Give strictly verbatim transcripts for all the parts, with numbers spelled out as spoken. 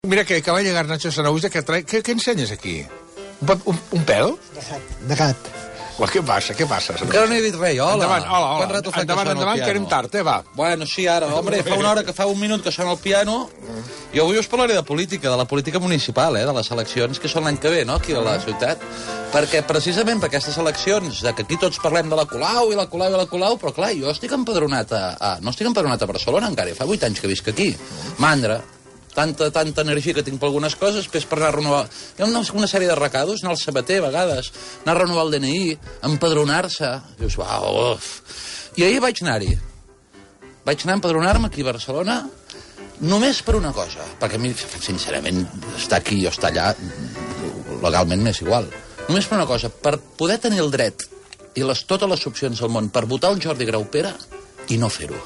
Mira que acaba de llegar Nacho Sanauza, que trae... ¿Qué, qué ensenyes aquí? Un, un, un pèl? De gat. Well, què passa, què passa? Encara no he dit res, hola. Endavant, hola, hola. Quant rato fa Endavant, que sona endavant, el que anem piano? tard, eh, va. Bueno, sí, ara, hombre, fa una hora que fa un minut que sona el piano. Jo avui us parlaré de política, de la política municipal, eh, de les eleccions que són l'any que ve, no?, aquí a la ciutat. Perquè precisament per aquestes eleccions, de que aquí tots parlem de la Colau i la Colau i la Colau, però clar, jo estic empadronat a... a no estic empadronat a Barcelona encara, fa vuit anys que visc aquí. Mandra. Tanta, tanta energia que tinc per algunes coses, després per anar a renovar... Hi ha una, una sèrie de recados, anar al sabater, a vegades, anar a renovar el D N I, empadronar-se... Dius, uau, uf... I ahir vaig anar-hi. Vaig anar a empadronar-me aquí a Barcelona només per una cosa, perquè a mi, sincerament, estar aquí o estar allà, legalment m'és igual. Només per una cosa, per poder tenir el dret i les, totes les opcions del món per votar el Jordi Graupera i no fer-ho.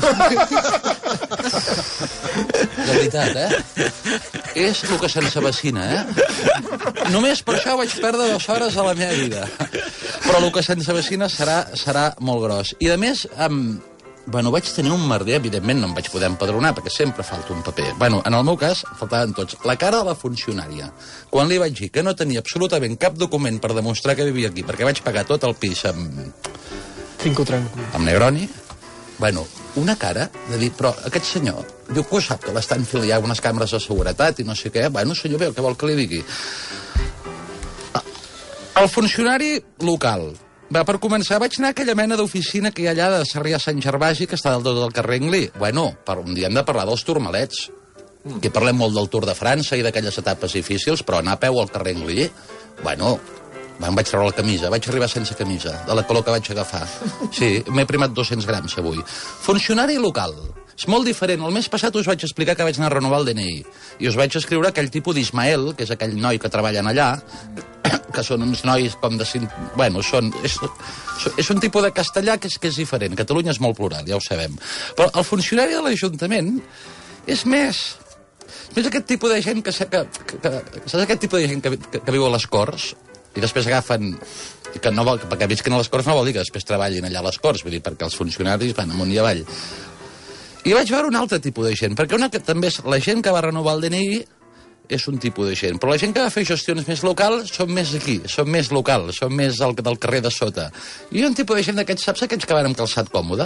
De veritat, eh? És el que se'ns avecina, eh? Només per això vaig perdre dues hores a la meva vida. Però el que se'ns avecina serà, serà molt gros. I, a més, um, bueno, vaig tenir un merder, evidentment no em vaig poder empadronar, perquè sempre falta un paper. Bueno, en el meu cas, faltaven tots. La cara de la funcionària. Quan li vaig dir que no tenia absolutament cap document per demostrar que vivia aquí, perquè vaig pagar tot el pis amb... Cinco tranco. amb Negroni, bueno, una cara de dir, però aquest senyor diu que ho sap, que l'estan filant, hi ha unes càmeres de seguretat i no sé què. Bueno, senyor, veu, què vol que li digui? El funcionari local. Va, per començar, vaig anar a aquella mena d'oficina que hi ha allà de Sarrià Sant Gervasi, que està del tot del carrer Inglí. Bueno, per un dia hem de parlar dels turmalets. Mm. Que parlem molt del Tour de França i d'aquelles etapes difícils, però anar a peu al carrer Inglí, bueno... Em vaig treure la camisa, vaig arribar sense camisa, de la color que vaig agafar. Sí, m'he primat dos-cents grams avui. Funcionari local. És molt diferent. El mes passat us vaig explicar que vaig anar a renovar el D N I. I us vaig escriure aquell tipus d'Ismael, que és aquell noi que treballen allà, que són uns nois com de... Bueno, són... És, és un tipus de castellà que és, que és diferent. Catalunya és molt plural, ja ho sabem. Però el funcionari de l'Ajuntament és més... És aquest tipus de gent que... que, que, que saps aquest tipus de gent que, que, que viu a les Corts? I després agafen... Que no vol, perquè visquen a les Corts no vol dir que després treballin allà a les Corts, vull dir, perquè els funcionaris van amunt i avall. I vaig veure un altre tipus de gent, perquè una que també és la gent que va renovar el D N I és un tipus de gent, però la gent que va fer gestions més locals són més aquí, són més locals, són més del, del carrer de sota. I un tipus de gent d'aquests, saps aquells que van amb calçat còmode?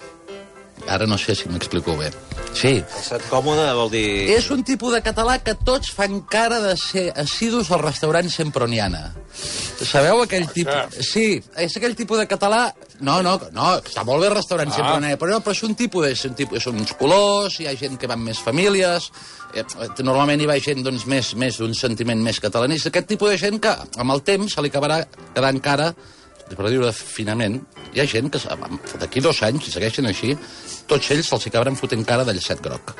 Ara no sé si m'explico bé. Sí. Calçat còmode vol dir... És un tipus de català que tots fan cara de ser assidus al restaurant Semproniana. Sabeu aquell tipus... Sí, és aquell tipus de català... No, no, no, està molt bé el restaurant ah. Semproniana, però, no, però és un tipus de... És un tipus, són uns colors, hi ha gent que van més famílies, eh, normalment hi va gent doncs, més, més d'un sentiment més catalanista. Aquest tipus de gent que amb el temps se li acabarà quedant cara, per dir-ho finament, hi ha gent que d'aquí dos anys, si segueixen així, tots ells se'ls acabaran fotent cara de llacet groc.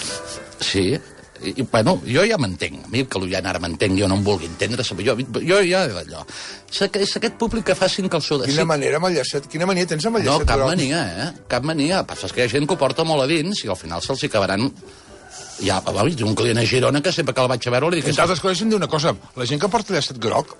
Sí, i, i bueno, jo ja m'entenc, a mi que l'Ullán ara m'entenc, jo no em vulgui entendre, jo, jo ja d'allò. És aquest públic que facin que el seu... Quina manera amb el llacet, quina mania tens amb el llacet groc? No, cap groc? mania, eh? Cap mania. Passa que hi ha gent que ho porta molt a dins i al final se'ls acabaran... Ja, un client a Girona que sempre que el vaig a veure li dic... Entre altres coses, em diu una cosa, la gent que porta llacet groc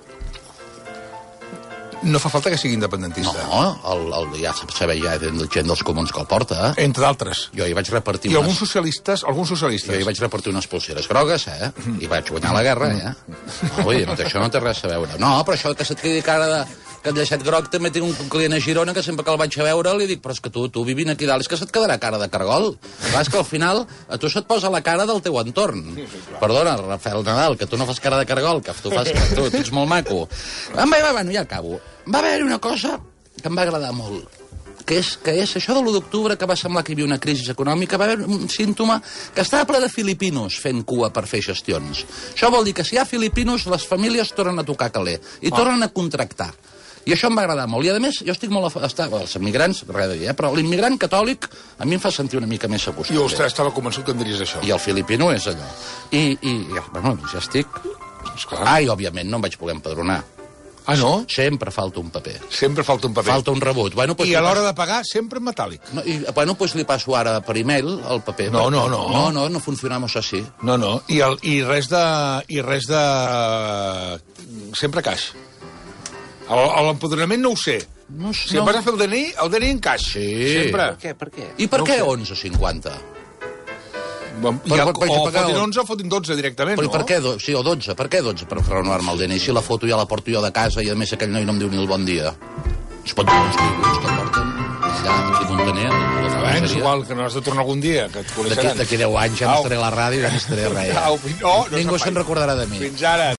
no fa falta que sigui independentista. No, el, el, ja sabeu, hi ha gent dels comuns que el porta. Entre d'altres. Jo hi vaig repartir I unes... alguns socialistes, alguns socialistes. Jo hi vaig repartir unes pulseres grogues, eh? I vaig guanyar la guerra, eh? No, vull dir, no, això no té res a veure. No, però això que se't quedi cara de... que el llacet groc també tinc un client a Girona que sempre que el vaig a veure li dic, però és que tu, tu vivint aquí dalt és que se't quedarà cara de cargol. Clar, és que al final a tu se't posa la cara del teu entorn. Perdona, Rafael Nadal, que tu no fas cara de cargol, que tu fas... Tu, tu ets molt maco. Va, va, bueno, ja acabo. Va haver-hi una cosa que em va agradar molt, que és, que és això de l'u d'octubre, que va semblar que hi havia una crisi econòmica, va haver un símptoma que estava ple de filipinos fent cua per fer gestions. Això vol dir que si hi ha filipinos, les famílies tornen a tocar caler i tornen a contractar. I això em va agradar molt. I, a més, jo estic molt... A... Està... Els immigrants, res de dir, eh? Però l'immigrant catòlic a mi em fa sentir una mica més segur. Jo, ostres, estava convençut que em diries això. I el filipino és allò. I, i bueno, ja estic... Esclar. Ah, i, òbviament, no em vaig poder empadronar. Ah, no? Sempre falta un paper. Sempre falta un paper. Falta un rebut. Bueno, pues I a l'hora de pagar, sempre en metàl·lic. No, i, bueno, pues li passo ara per e-mail el paper. No, no, no. No, no, no funcionamos así. No, no. I, el, i res de... I res de... Sempre caix. L'empadronament no ho sé. No, si em vas a fer el D N I, el D N I en caix. Sí. Sempre. Per què? Per què? I per no què onze cinquanta? I Per- el, per- per- o per- fotin onze o fotin dotze directament, Però i no? per què? do- Sí, o dotze. Per què dotze? Per renovar-me el D N I. Si la foto ja la porto jo de casa i, a més, aquell noi no em diu ni el bon dia. Es pot dir uns tributs que porten allà, aquí a Montaner. Eh, és igual, que no has de tornar algun dia, que et D'aquí coneixeran. d'aquí deu anys ja no estaré a la ràdio i ja no estaré a res. Ja. Au, no, no Ningú se'n se'n recordarà de mi. Fins ara.